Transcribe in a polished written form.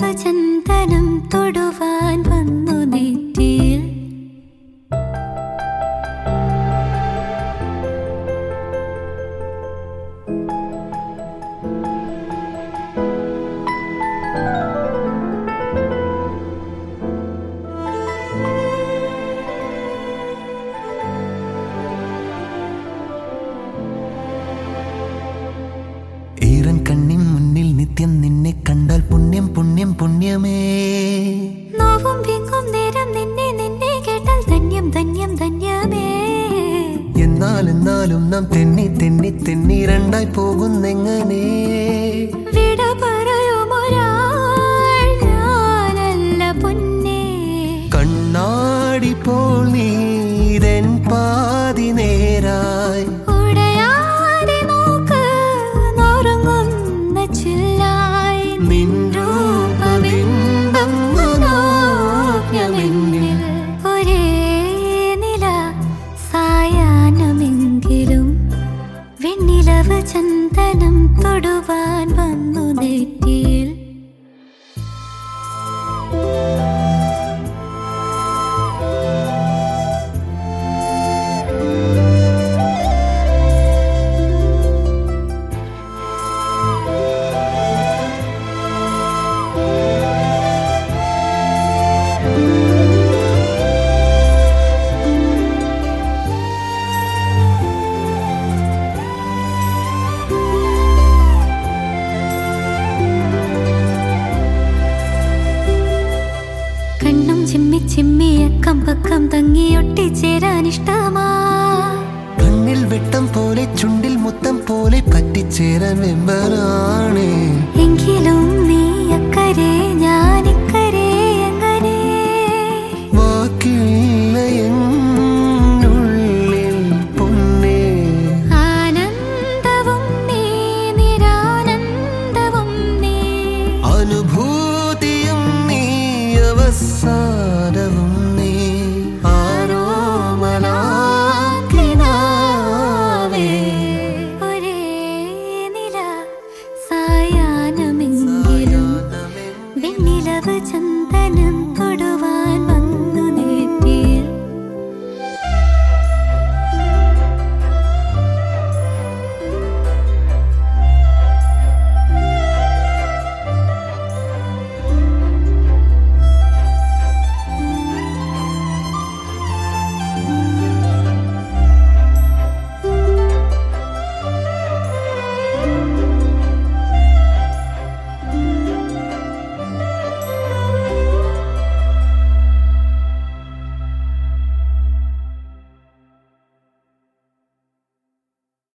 ചന്ദനം തൊടുവാൻ വന്നു നെറ്റിയിൽ. ഈറൻ കണ്ണിൻ മുന്നിൽ നിത്യം നിന്നെ കണ്ടാൽ പുണ്യം പുണ്യം പുണ്യമേ. നോവും വിങ്ങും നേരം നിന്നെ നിന്നെ കേട്ടാൽ ധന്യം ധന്യം ധന്യമേ. എന്നാലും നാം തെന്നി തെന്നി തെന്നി രണ്ടായി പോകുന്നെങ്ങനെ? വിട പറയുമൊരാൾ ഞാനല്ല പൊന്നേ. കണ്ണാടി പോൽ നീതൻ പാതി നേരായി ഉടയാതെ നോക്ക് നോറങ്ങുന്ന ചില്ലായി. നിൻ രൂപബിംബം മനോജ്ഞമെന്നിൽ ഒരേ നില സായാഹ്നമെങ്കിലും വെണ്ണിലവ് ചന്ദനം തൊടുവാൻ വന്നു നെറ്റിയിൽ. കണ്ണും ചിമ്മി ചിമ്മി അക്കം പക്കം തങ്ങി ഒട്ടിച്ചേരാൻ ഇഷ്ടമാ. കണ്ണിൽ വെട്ടം പോലെ ചുണ്ടിൽ മുത്തം പോലെ പറ്റിച്ചേരാൻ വെമ്പനാ.